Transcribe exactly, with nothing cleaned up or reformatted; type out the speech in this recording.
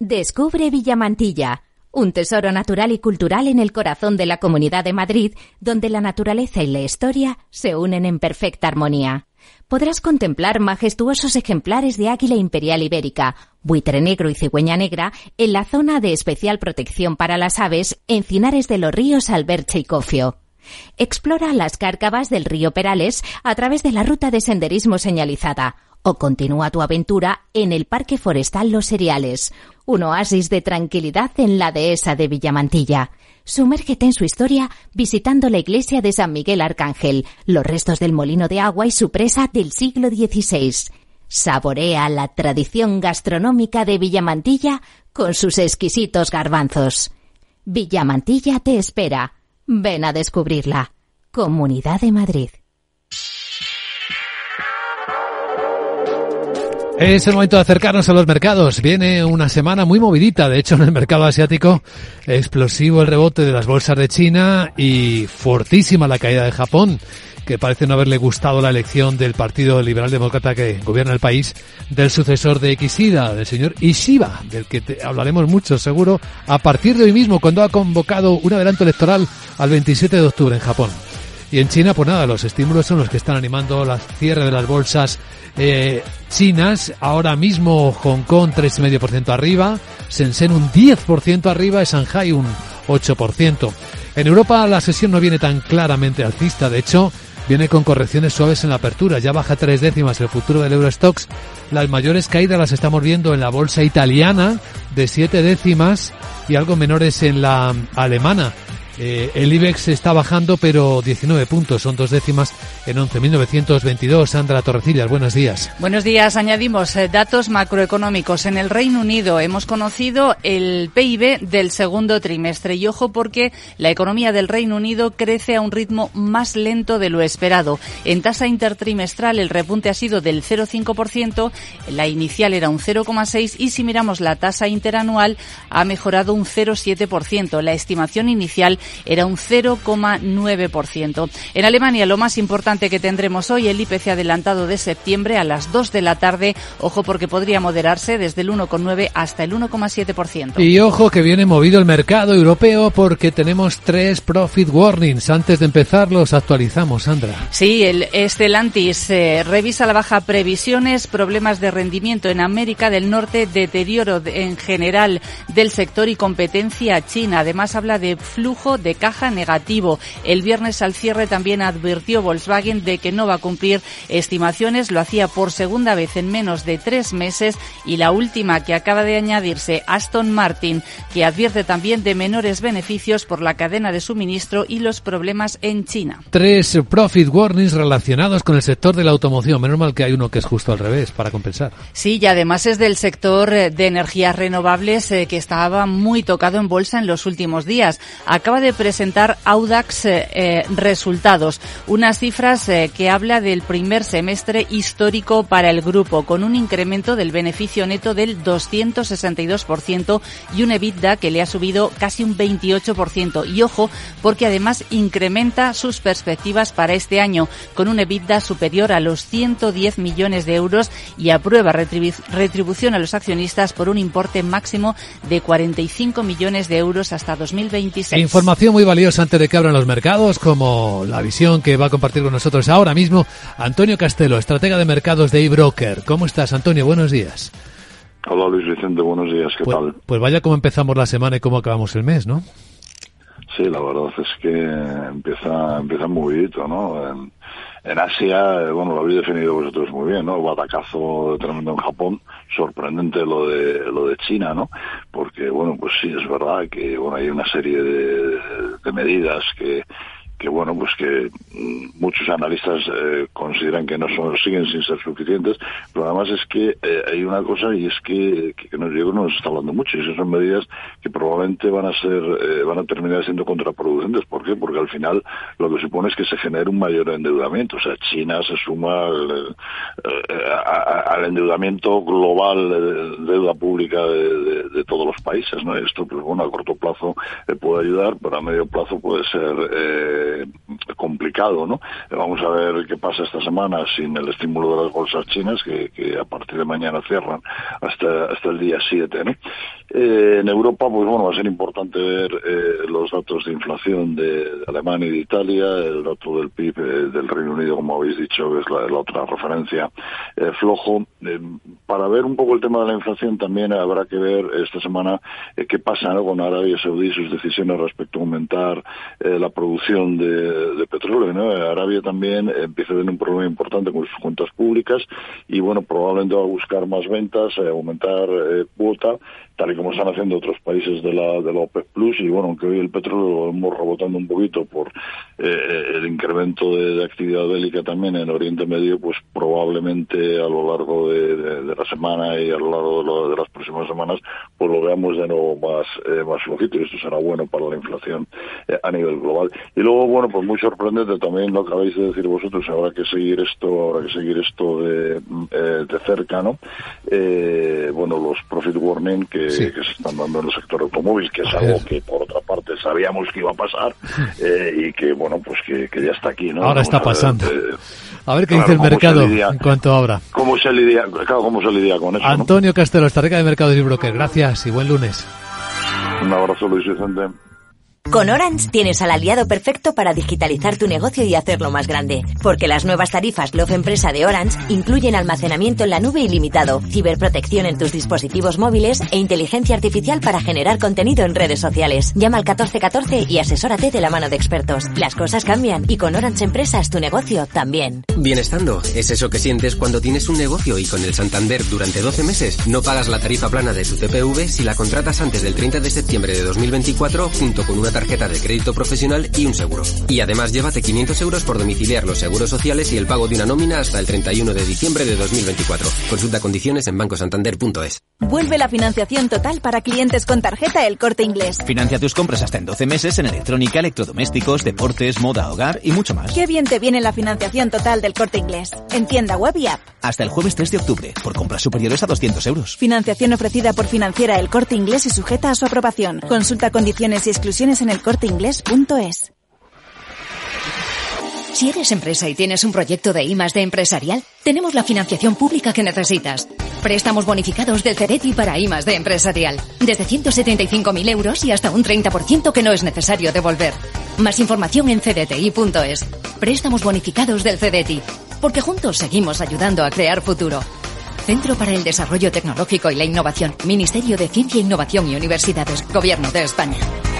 Descubre Villamantilla, un tesoro natural y cultural en el corazón de la Comunidad de Madrid, donde la naturaleza y la historia se unen en perfecta armonía. Podrás contemplar majestuosos ejemplares de águila imperial ibérica, buitre negro y cigüeña negra en la zona de especial protección para las aves Encinares de los Ríos Alberche y Cofio. Explora las cárcavas del río Perales a través de la ruta de senderismo señalizada o continúa tu aventura en el Parque Forestal Los Seriales, un oasis de tranquilidad en la dehesa de Villamantilla. Sumérgete en su historia visitando la iglesia de San Miguel Arcángel, los restos del molino de agua y su presa del siglo dieciséis. Saborea la tradición gastronómica de Villamantilla con sus exquisitos garbanzos. Villamantilla te espera. Ven a descubrirla. Comunidad de Madrid. Es el momento de acercarnos a los mercados. Viene una semana muy movidita. De hecho, en el mercado asiático, explosivo el rebote de las bolsas de China y fortísima la caída de Japón, que parece no haberle gustado la elección del Partido Liberal Demócrata que gobierna el país, del sucesor de Kishida, del señor Ishiba, del que te hablaremos mucho seguro a partir de hoy mismo, cuando ha convocado un adelanto electoral al veintisiete de octubre en Japón. Y en China, pues nada, los estímulos son los que están animando la cierre de las bolsas eh, chinas. Ahora mismo Hong Kong tres coma cinco por ciento arriba, Shenzhen un diez por ciento arriba y Shanghai un ocho por ciento. En Europa la sesión no viene tan claramente alcista, de hecho viene con correcciones suaves en la apertura, ya baja tres décimas el futuro del Eurostoxx. Las mayores caídas las estamos viendo en la bolsa italiana de siete décimas y algo menores en la alemana. Eh, el IBEX está bajando, pero diecinueve puntos, son dos décimas en once mil novecientos veintidós. Sandra Torrecillas, buenos días. Buenos días. Añadimos eh, datos macroeconómicos. En el Reino Unido hemos conocido el P I B del segundo trimestre y ojo porque la economía del Reino Unido crece a un ritmo más lento de lo esperado. En tasa intertrimestral el repunte ha sido del cero coma cinco por ciento, la inicial era un cero coma seis por ciento y si miramos la tasa interanual ha mejorado un cero coma siete por ciento. La estimación inicial era un cero coma nueve por ciento. En Alemania lo más importante que tendremos hoy, el I P C adelantado de septiembre a las dos de la tarde. Ojo porque podría moderarse desde el uno coma nueve hasta el uno coma siete por ciento. Y ojo que viene movido el mercado europeo porque tenemos tres profit warnings. Antes de empezar los actualizamos, Sandra. Sí, el Stellantis eh, revisa la baja previsiones, problemas de rendimiento en América del Norte, deterioro de, en general del sector y competencia china. Además habla de flujo de caja negativo. El viernes al cierre también advirtió Volkswagen de que no va a cumplir estimaciones. Lo hacía por segunda vez en menos de tres meses y la última que acaba de añadirse, Aston Martin, que advierte también de menores beneficios por la cadena de suministro y los problemas en China. Tres profit warnings relacionados con el sector de la automoción. Menos mal que hay uno que es justo al revés para compensar. Sí, y además es del sector de energías renovables eh, que estaba muy tocado en bolsa en los últimos días. Acaba de presentar Audax eh, eh, resultados, unas cifras eh, que habla del primer semestre histórico para el grupo, con un incremento del beneficio neto del doscientos sesenta y dos por ciento y un EBITDA que le ha subido casi un veintiocho por ciento. Y ojo, porque además incrementa sus perspectivas para este año, con un EBITDA superior a los ciento diez millones de euros y aprueba retribu- retribución a los accionistas por un importe máximo de cuarenta y cinco millones de euros hasta dos mil veintiséis. Información muy valiosa antes de que abran los mercados, como la visión que va a compartir con nosotros ahora mismo Antonio Castelo, estratega de mercados de eBroker. ¿Cómo estás, Antonio? Buenos días. Hola, Luis Vicente, buenos días, ¿qué pues, tal? Pues vaya cómo empezamos la semana y cómo acabamos el mes, ¿no? Sí, la verdad es que empieza empieza movidito, ¿no? En, en Asia, bueno, lo habéis definido vosotros muy bien, ¿no? Batacazo tremendo en Japón, sorprendente lo de lo de China, ¿no? Porque, bueno, pues sí, es verdad que, bueno, hay una serie de, de medidas que que bueno, pues que muchos analistas eh, consideran que no son, siguen sin ser suficientes, pero además es que eh, hay una cosa y es que, que nos, yo creo que nos está hablando mucho, y esas son medidas que probablemente van a ser, eh, van a terminar siendo contraproducentes. ¿Por qué? Porque al final lo que supone es que se genere un mayor endeudamiento. O sea, China se suma al, eh, a, al endeudamiento global de deuda pública de, de, de todos los países, ¿no? Esto, pues bueno, a corto plazo eh, puede ayudar, pero a medio plazo puede ser eh, complicado, ¿no? Vamos a ver qué pasa esta semana sin el estímulo de las bolsas chinas, que, que a partir de mañana cierran hasta hasta el día siete, ¿no? Eh, en Europa, pues bueno, va a ser importante ver eh, los datos de inflación de, de Alemania y de Italia, el dato del P I B eh, del Reino Unido, como habéis dicho, que es la, la otra referencia eh, flojo. Eh, para ver un poco el tema de la inflación también habrá que ver esta semana eh, qué pasa, ¿no?, con Arabia Saudí y sus decisiones respecto a aumentar eh, la producción de, de petróleo, ¿no? Arabia también eh, empieza a tener un problema importante con sus cuentas públicas y bueno, probablemente va a buscar más ventas, eh, aumentar eh, cuota, tal y como están haciendo otros países de la de la OPEC Plus, y bueno, aunque hoy el petróleo lo hemos rebotando un poquito por eh, el incremento de, de actividad bélica también en Oriente Medio, pues probablemente a lo largo de, de, de la semana y a lo largo de, lo, de las próximas semanas, pues lo veamos de nuevo más eh, más flojito, y esto será bueno para la inflación eh, a nivel global. Y luego, bueno, pues muy sorprendente también lo que acabáis de decir vosotros, habrá que seguir esto, habrá que seguir esto de, eh, de cerca, ¿no? Eh, bueno, los profit warning que Sí. que se están dando en el sector automóvil, que es a algo ver. que por otra parte sabíamos que iba a pasar eh, y que bueno, pues que, que ya está aquí, ¿no? Ahora Vamos está a ver, pasando. Eh, a ver qué claro, dice el mercado lidia, en cuanto a ahora. ¿Cómo se lidia, claro, cómo se lidia con eso? Antonio ¿no? Castelo, estratega de mercados y broker. Gracias y buen lunes. Un abrazo, Luis Vicente. Con Orange tienes al aliado perfecto para digitalizar tu negocio y hacerlo más grande. Porque las nuevas tarifas Love Empresa de Orange incluyen almacenamiento en la nube ilimitado, ciberprotección en tus dispositivos móviles e inteligencia artificial para generar contenido en redes sociales. Llama al catorce catorce y asesórate de la mano de expertos. Las cosas cambian y con Orange Empresas tu negocio también. Bienestando es eso que sientes cuando tienes un negocio y con el Santander durante doce meses no pagas la tarifa plana de tu T P V si la contratas antes del treinta de septiembre de dos mil veinticuatro junto con una tarjeta de crédito profesional y un seguro. Y además llévate quinientos euros por domiciliar los seguros sociales y el pago de una nómina hasta el treinta y uno de diciembre de dos mil veinticuatro. Consulta condiciones en banco santander punto es. Vuelve la financiación total para clientes con tarjeta El Corte Inglés. Financia tus compras hasta en doce meses en electrónica, electrodomésticos, deportes, moda, hogar y mucho más. Qué bien te viene la financiación total del Corte Inglés. En tienda web y app. Hasta el jueves tres de octubre, por compras superiores a doscientos euros. Financiación ofrecida por Financiera El Corte Inglés y sujeta a su aprobación. Consulta condiciones y exclusiones en el corte inglés punto es. Si eres empresa y tienes un proyecto de I más D empresarial, tenemos la financiación pública que necesitas. Préstamos bonificados del CEDETI para I más D empresarial. Desde ciento setenta y cinco mil euros y hasta un treinta por ciento que no es necesario devolver. Más información en c d t i punto es. Préstamos bonificados del CEDETI. Porque juntos seguimos ayudando a crear futuro. Centro para el Desarrollo Tecnológico y la Innovación. Ministerio de Ciencia, Innovación y Universidades. Gobierno de España.